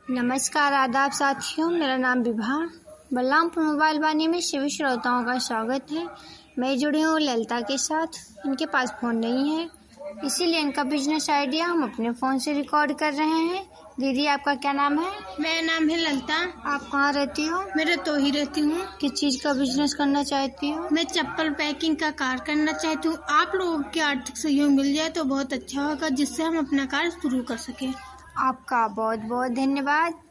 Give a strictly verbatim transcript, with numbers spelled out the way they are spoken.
नमस्कार, आदाब साथियों। मेरा नाम विभा। बलरामपुर मोबाइल वाणी में सभी श्रोताओं का स्वागत है। मैं जुड़ी हूँ ललिता के साथ। इनके पास फ़ोन नहीं है, इसीलिए इनका बिजनेस आइडिया हम अपने फ़ोन से रिकॉर्ड कर रहे हैं। दीदी, आपका क्या नाम है? मेरा नाम है ललिता। आप कहाँ रहती हो? मैं तो ही रहती हूँ। किस चीज़ का बिजनेस करना चाहती हो? मैं चप्पल पैकिंग का कार्य करना चाहती हूँ। आप लोगों के आर्थिक सहयोग मिल जाए तो बहुत अच्छा होगा, जिससे हम अपना कार्य शुरू कर सकें। आपका बहुत बहुत धन्यवाद।